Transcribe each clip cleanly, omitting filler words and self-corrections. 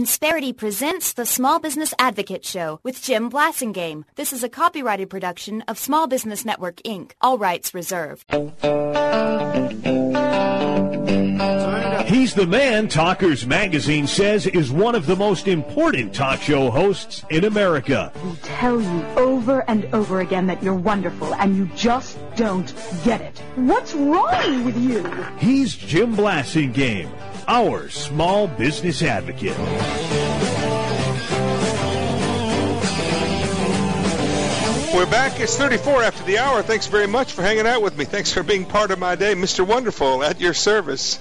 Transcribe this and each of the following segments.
Insperity presents the Small Business Advocate Show with Jim Blasingame. This is a copyrighted production of Small Business Network, Inc. All rights reserved. He's the man Talkers Magazine says is one of the most important talk show hosts in America. We tell you over and over again that you're wonderful, and you just don't get it. What's wrong with you? He's Jim Blasingame, our small business advocate. We're back. It's 34 after the hour. Thanks very much for hanging out with me. Thanks for being part of my day. Mr. Wonderful, at your service.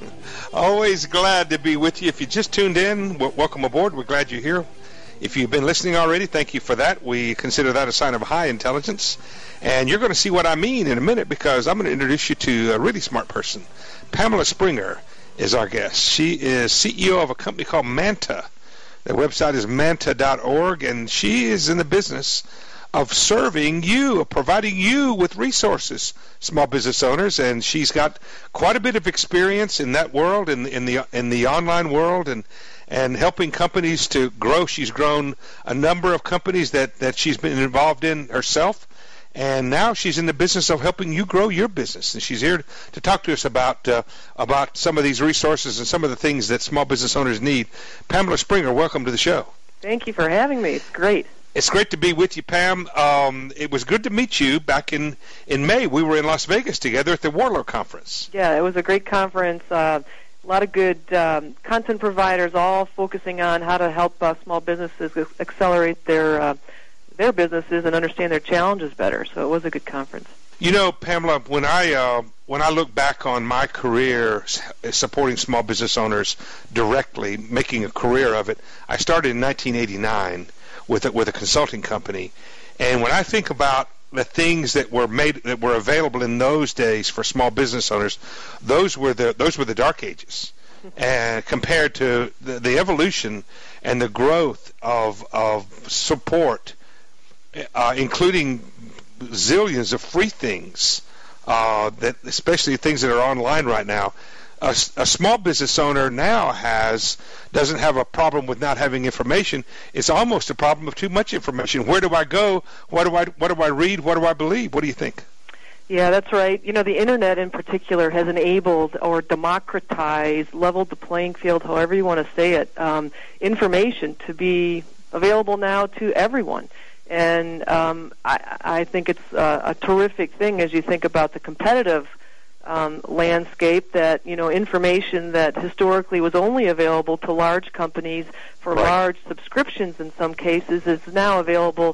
Always glad to be with you. If you just tuned in, welcome aboard. We're glad you're here. If you've been listening already, thank you for that. We consider that a sign of high intelligence. And you're going to see what I mean in a minute, because I'm going to introduce you to a really smart person. Pamela Springer is our guest. She is CEO of a company called Manta. Their website is manta.org, and she is in the business of serving you, of providing you with resources, small business owners, and she's got quite a bit of experience in that world, in the online world, and helping companies to grow. She's grown a number of companies that she's been involved in herself, and now she's in the business of helping you grow your business. And she's here to talk to us about some of these resources and some of the things that small business owners need. Pamela Springer, welcome to the show. Thank you for having me. It's great. It's great to be with you, Pam. It was good to meet you back in May. We were in Las Vegas together at the Warlord Conference. Yeah, it was a great conference. A lot of good content providers all focusing on how to help small businesses accelerate their businesses and understand their challenges better. So it was a good conference. You know, Pamela, when I look back on my career supporting small business owners directly, making a career of it, I started in 1989. With a consulting company, and when I think about the things that were available in those days for small business owners, those were the dark ages, and compared to the evolution and the growth of support, including zillions of free things, that especially things that are online right now. A small business owner now doesn't have a problem with not having information. It's almost a problem of too much information. Where do I go? What do I read? What do I believe? What do you think? Yeah, that's right. You know, the Internet in particular has enabled or democratized, leveled the playing field, however you want to say it, information to be available now to everyone. And I think it's a terrific thing as you think about the competitive landscape, that, you know, information that historically was only available to large companies for large subscriptions in some cases is now available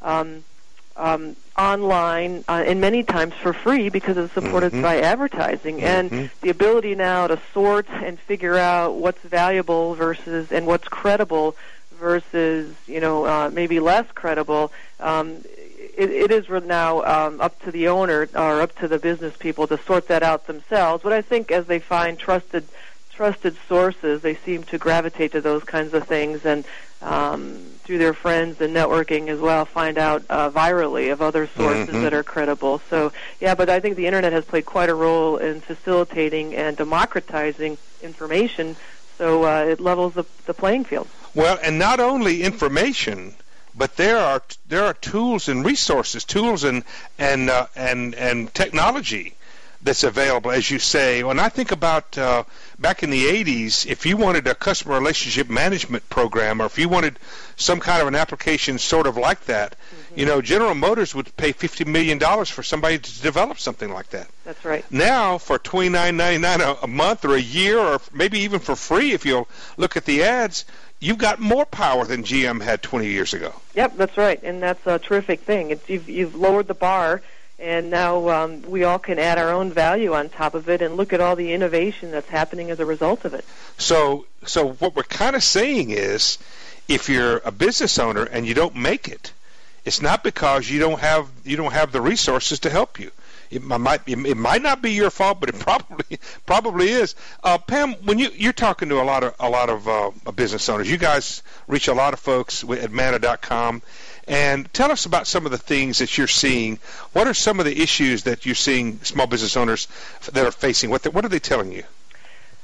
online and many times for free because it's supported by advertising. And the ability now to sort and figure out what's valuable versus and what's credible versus, you know, maybe less credible, it is now up to the owner or up to the business people to sort that out themselves. But I think as they find trusted sources, they seem to gravitate to those kinds of things, and through their friends and networking as well, find out virally of other sources that are credible. So, yeah, but I think the Internet has played quite a role in facilitating and democratizing information, so it levels the playing field. Well, and not only information, but there are tools and resources, tools and technology that's available, as you say. When I think about back in the 80s, if you wanted a customer relationship management program, or if you wanted some kind of an application sort of like that, you know, General Motors would pay $50 million for somebody to develop something like that. That's right. Now, for $29.99 a month or a year, or maybe even for free if you'll look at the ads, you've got more power than GM had 20 years ago. Yep, that's right, and that's a terrific thing. You've lowered the bar, and now we all can add our own value on top of it and look at all the innovation that's happening as a result of it. So what we're kind of saying is, if you're a business owner and you don't make it, it's not because you don't have the resources to help you. It might not be your fault, but it probably is. Pam, when you're talking to a lot of business owners, you guys reach a lot of folks at Manta.com, and tell us about some of the things that you're seeing. What are some of the issues that you're seeing small business owners that are facing? What are they telling you?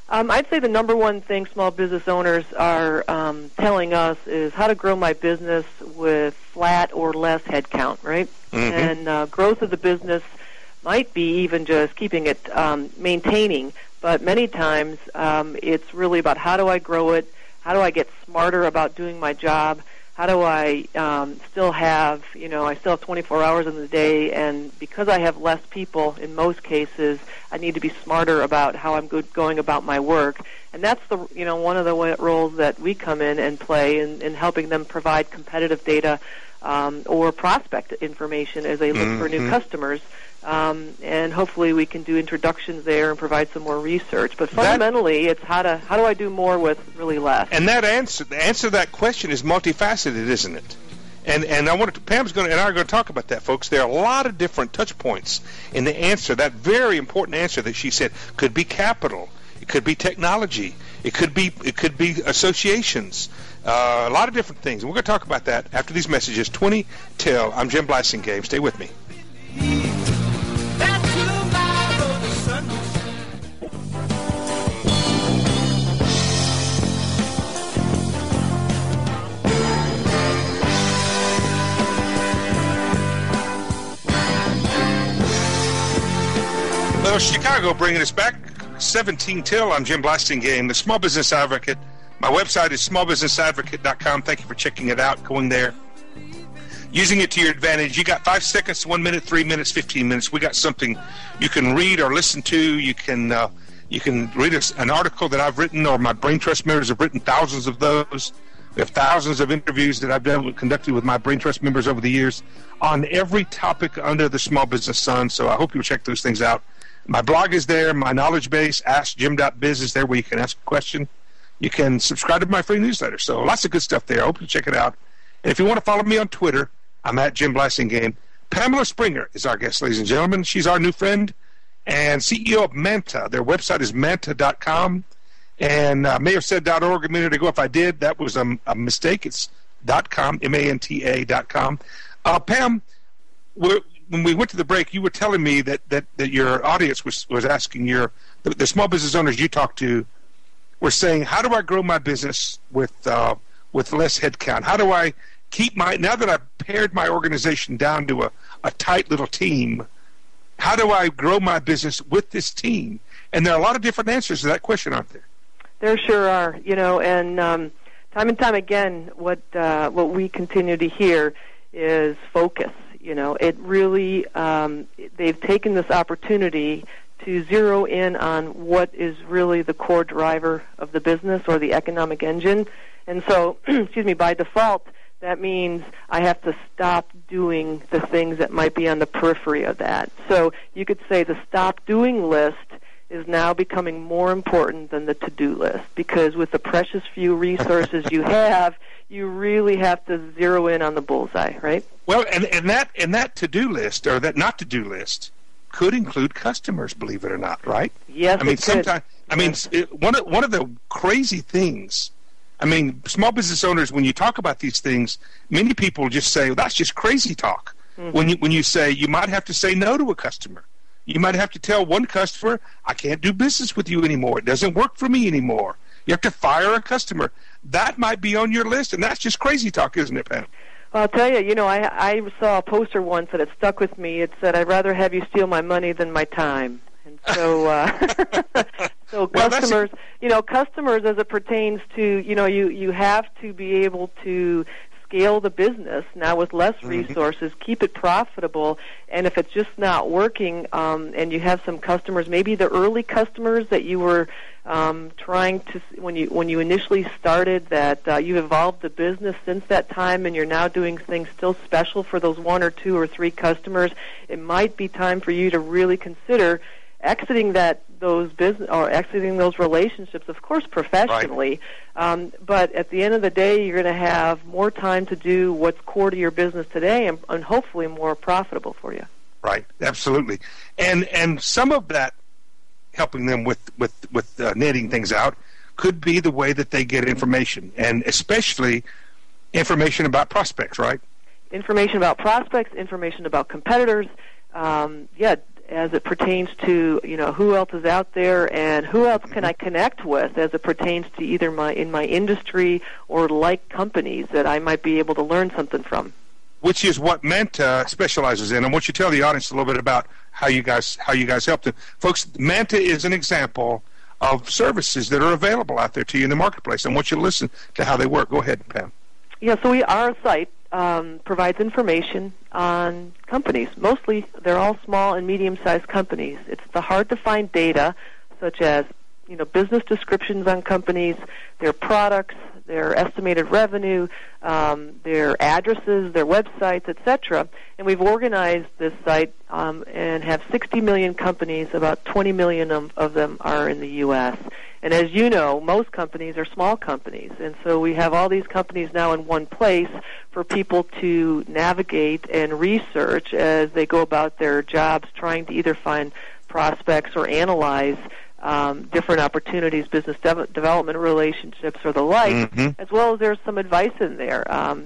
I'd say the number one thing small business owners are telling us is how to grow my business with flat or less headcount, right? Mm-hmm. And growth of the business might be even just keeping it, maintaining, but many times it's really about how do I grow it, how do I get smarter about doing my job, how do I still have, I still have 24 hours in the day, and because I have less people in most cases, I need to be smarter about how I'm going about my work. And that's the, one of the roles that we come in and play in helping them provide competitive data or prospect information as they look for new customers. And hopefully we can do introductions there and provide some more research. But fundamentally, it's how do I do more with really less? And the answer to that question is multifaceted, isn't it? And Pam's going and I are going to talk about that, folks. There are a lot of different touch points in the answer. That very important answer that she said could be capital, it could be technology, it could be associations, a lot of different things. And we're going to talk about that after these messages. 20 till. I'm Jim Blasingame. Stay with me. Well, Chicago bringing us back, 17 till. I'm Jim Blasingame, the Small Business Advocate. My website is smallbusinessadvocate.com. Thank you for checking it out, going there, using it to your advantage. You got 5 seconds, 1 minute, 3 minutes, 15 minutes. We got something you can read or listen to. You can read an article that I've written, or my Brain Trust members have written thousands of those. We have thousands of interviews that I've conducted with my Brain Trust members over the years on every topic under the small business sun. So I hope you'll check those things out. My blog is there. My knowledge base, AskJim.biz, is there where you can ask a question. You can subscribe to my free newsletter. So lots of good stuff there. I hope you check it out. And if you want to follow me on Twitter, I'm at Jim Blasingame. Pamela Springer is our guest, ladies and gentlemen. She's our new friend and CEO of Manta. Their website is manta.com. And I may have said .org a minute ago. If I did, that was a mistake. It's .com, MANTA.com. Pam, when we went to the break, you were telling me that your audience was asking the small business owners you talked to were saying, how do I grow my business with less headcount? How do I keep now that I've pared my organization down to a tight little team, how do I grow my business with this team? And there are a lot of different answers to that question, aren't there? There sure are, and time and time again, what we continue to hear is focus. It really, they've taken this opportunity to zero in on what is really the core driver of the business or the economic engine. And so, by default, that means I have to stop doing the things that might be on the periphery of that. So you could say the stop doing list is now becoming more important than the to-do list, because with the precious few resources you have, you really have to zero in on the bullseye, right? Well, and that to-do list, or that not to-do list, could include customers, believe it or not, right? Yes, sometimes. One of the crazy things. Small business owners, when you talk about these things, many people just say, well, that's just crazy talk. Mm-hmm. When you say you might have to say no to a customer. You might have to tell one customer, I can't do business with you anymore. It doesn't work for me anymore. You have to fire a customer. That might be on your list, and that's just crazy talk, isn't it, Pam? Well, I'll tell you, I saw a poster once that it stuck with me. It said, I'd rather have you steal my money than my time. And so, customers, customers as it pertains to, you have to be able to scale the business now with less resources, keep it profitable, and if it's just not working, and you have some customers, maybe the early customers that you were trying to, when you initially started, that you've evolved the business since that time, and you're now doing things still special for those 1 or 2 or 3 customers, it might be time for you to really consider exiting those business or exiting those relationships, of course, professionally. Right. But at the end of the day, you're going to have more time to do what's core to your business today, and hopefully more profitable for you. Right. Absolutely. And some of that helping them with netting things out could be the way that they get information, and especially information about prospects. Right. Information about prospects, information about competitors. as it pertains to, who else is out there and who else can I connect with as it pertains to either in my industry or like companies that I might be able to learn something from. Which is what Manta specializes in. I want you to tell the audience a little bit about how you guys help them. Folks, Manta is an example of services that are available out there to you in the marketplace. I want you to listen to how they work. Go ahead, Pam. Yeah, so our site provides information on companies. Mostly, they're all small and medium-sized companies. It's the hard-to-find data, such as business descriptions on companies, their products, their estimated revenue, their addresses, their websites, etc. And we've organized this site and have 60 million companies. About 20 million of them are in the U.S. And as you know, most companies are small companies. And so we have all these companies now in one place for people to navigate and research as they go about their jobs, trying to either find prospects or analyze different opportunities, business development relationships, or the like, as well as there's some advice in there,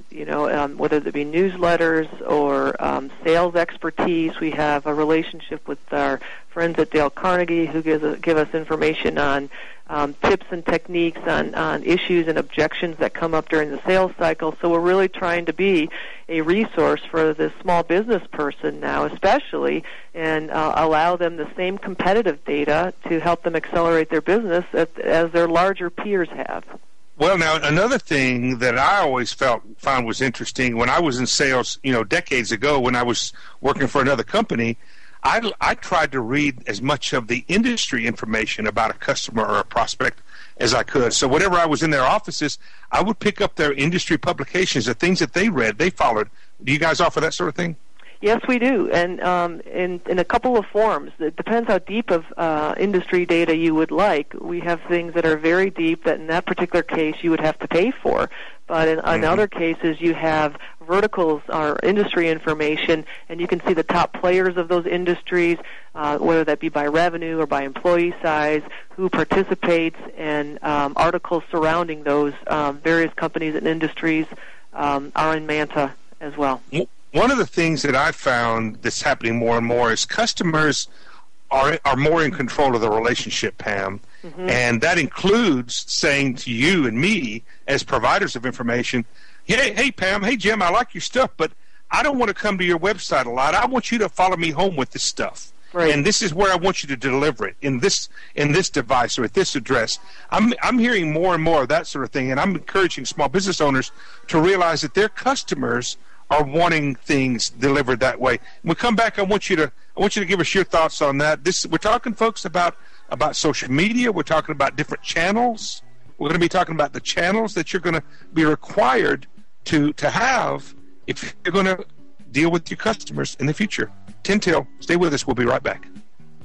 whether it be newsletters or sales expertise. We have a relationship with our friends at Dale Carnegie who give us information on tips and techniques on issues and objections that come up during the sales cycle. So we're really trying to be a resource for the small business person now, especially, and allow them the same competitive data to help them accelerate their business as their larger peers have. Well, now, another thing that I always found was interesting when I was in sales, decades ago when I was working for another company, I tried to read as much of the industry information about a customer or a prospect as I could. So whenever I was in their offices, I would pick up their industry publications, the things that they read, they followed. Do you guys offer that sort of thing? Yes, we do, and in a couple of forms. It depends how deep of industry data you would like. We have things that are very deep that in that particular case you would have to pay for. But in other cases, you have verticals or industry information, and you can see the top players of those industries, whether that be by revenue or by employee size, who participates, and articles surrounding those various companies and industries are in Manta as well. One of the things that I've found that's happening more and more is customers are more in control of the relationship, Pam, and that includes saying to you and me as providers of information, hey, Pam, hey, Jim, I like your stuff, but I don't want to come to your website a lot. I want you to follow me home with this stuff. Right. And this is where I want you to deliver it, in this device or at this address. I'm hearing more and more of that sort of thing, and I'm encouraging small business owners to realize that their customers are wanting things delivered that way. When we come back, I want you to give us your thoughts on that. We're talking, folks, about social media. We're talking about different channels. We're going to be talking about the channels that you're going to be required to have if you're going to deal with your customers in the future. 10 till. Stay with us. We'll be right back.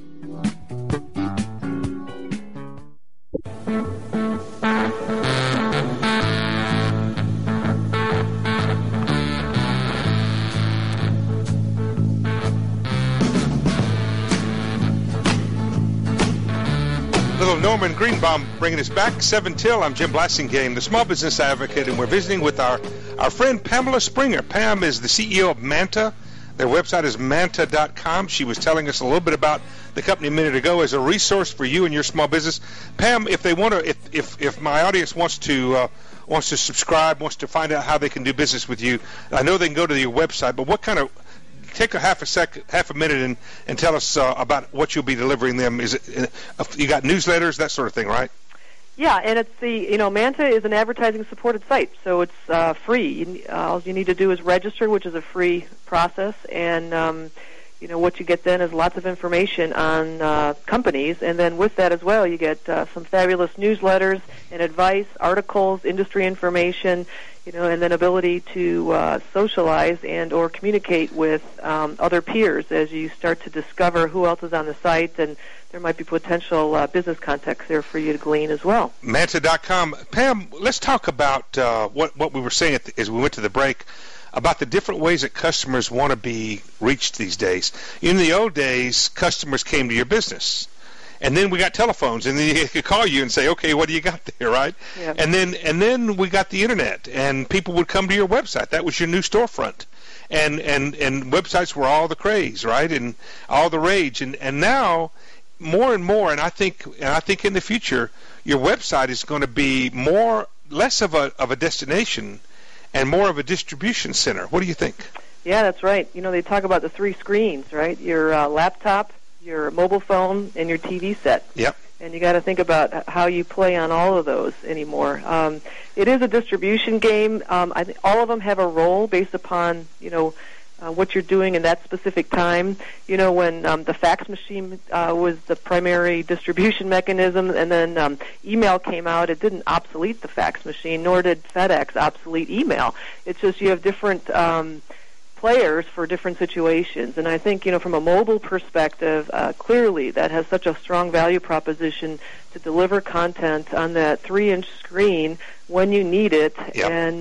Little Norman Greenbaum bringing us back. 7 till. I'm Jim Blasingame, the Small Business Advocate, and we're visiting with our friend Pamela Springer. Pam is the CEO of Manta. Their website is manta.com. She was telling us a little bit about the company a minute ago as a resource for you and your small business. Pam, if they want to, if my audience wants to subscribe, wants to find out how they can do business with you, I know they can go to your website. But what kind of take a half a minute and tell us about what you'll be delivering them. Is it you got newsletters, that sort of thing, right? Yeah, and it's Manta is an advertising supported site, so it's free. All you need to do is register, which is a free process, and what you get then is lots of information on companies, and then with that as well, you get some fabulous newsletters and advice, articles, industry information, and then ability to socialize and or communicate with other peers as you start to discover who else is on the site, and there might be potential business contacts there for you to glean as well. Manta.com. Pam, let's talk about what we were saying as we went to the break about the different ways that customers want to be reached these days. In the old days, customers came to your business. And then we got telephones, and then you could call you and say, okay, what do you got there, right? Yeah. And then we got the internet, and people would come to your website. That was your new storefront. And websites were all the craze, right? And all the rage. And now more and more, and I think in the future, your website is going to be less of a destination and more of a distribution center. What do you think? Yeah, that's right. They talk about the 3 screens, right? Your laptop, your mobile phone, and your TV set. Yep. And you got to think about how you play on all of those anymore. It is a distribution game. I think all of them have a role based upon what you're doing in that specific time. When the fax machine was the primary distribution mechanism, and then email came out, it didn't obsolete the fax machine, nor did FedEx obsolete email. It's just you have different players for different situations. And I think, from a mobile perspective, clearly that has such a strong value proposition to deliver content on that 3-inch screen when you need it. Yep. And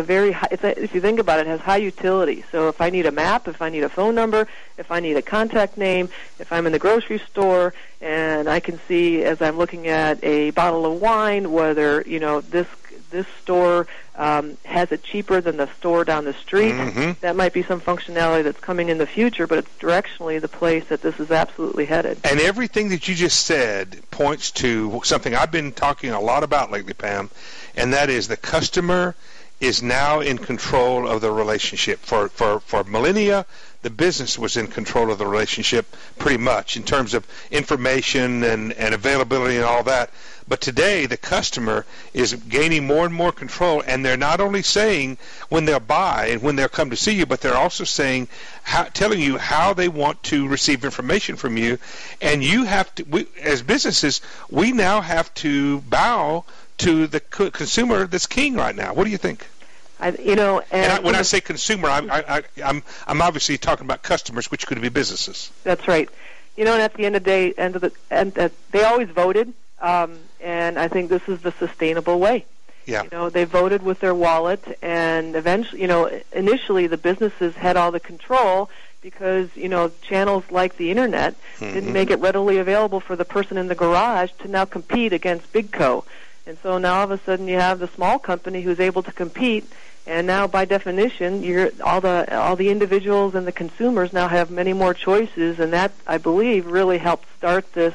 if you think about it, it has high utility. So if I need a map, if I need a phone number, if I need a contact name, if I'm in the grocery store and I can see as I'm looking at a bottle of wine whether, this store has it cheaper than the store down the street. Mm-hmm. That might be some functionality that's coming in the future, but it's directionally the place that this is absolutely headed. And everything that you just said points to something I've been talking a lot about lately, Pam, and that is the customer is now in control of the relationship. For millennia, the business was in control of the relationship pretty much in terms of information and availability and all that. But today, the customer is gaining more and more control, and they're not only saying when they'll buy and when they'll come to see you, but they're also saying, telling you how they want to receive information from you. And you have to, as businesses, we now have to bow to the consumer that's king right now. What do you think? When I say consumer, I'm obviously talking about customers, which could be businesses. That's right. And at the end of the day, they always voted. And I think this is the sustainable way. Yeah. They voted with their wallet, and eventually, initially the businesses had all the control because, channels like the internet didn't make it readily available for the person in the garage to now compete against Big Co. And so now all of a sudden you have the small company who's able to compete, and now by definition, all the individuals and the consumers now have many more choices, and that, I believe, really helped start this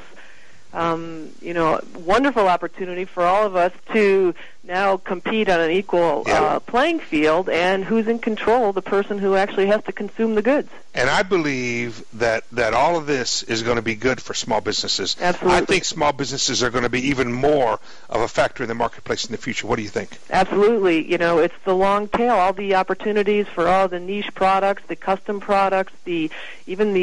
wonderful opportunity for all of us to now compete on an equal playing field, and who's in control? The person who actually has to consume the goods. And I believe that all of this is going to be good for small businesses. Absolutely. I think small businesses are going to be even more of a factor in the marketplace in the future. What do you think? Absolutely. It's the long tail, all the opportunities for all the niche products, the custom products, even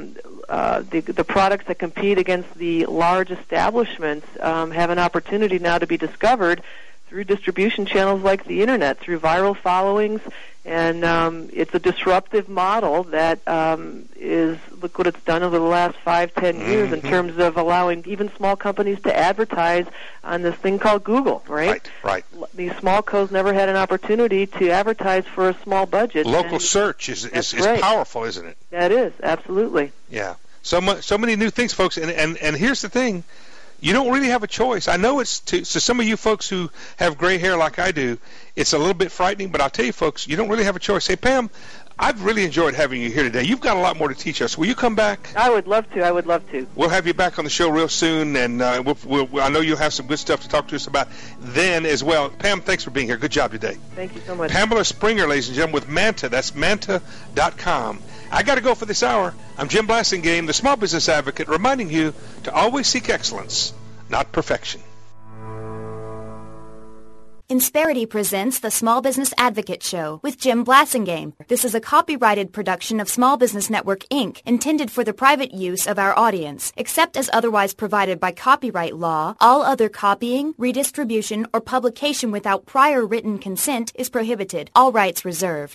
the products that compete against the large establishments have an opportunity now to be discovered through distribution channels like the internet, through viral followings, and it's a disruptive model that look what it's done over the last 5-10 years in terms of allowing even small companies to advertise on this thing called Google, right? Right. These small co's never had an opportunity to advertise for a small budget. Local search is right. Powerful, isn't it? That is, absolutely. Yeah. So many new things, folks, and here's the thing. You don't really have a choice. I know so some of you folks who have gray hair like I do, it's a little bit frightening, but I'll tell you folks, you don't really have a choice. Hey, Pam, I've really enjoyed having you here today. You've got a lot more to teach us. Will you come back? I would love to. We'll have you back on the show real soon, and I know you'll have some good stuff to talk to us about then as well. Pam, thanks for being here. Good job today. Thank you so much. Pamela Springer, ladies and gentlemen, with Manta. That's Manta.com. I got to go for this hour. I'm Jim Blasingame, the Small Business Advocate, reminding you to always seek excellence, not perfection. Insperity presents the Small Business Advocate Show with Jim Blasingame. This is a copyrighted production of Small Business Network, Inc., intended for the private use of our audience. Except as otherwise provided by copyright law, all other copying, redistribution, or publication without prior written consent is prohibited. All rights reserved.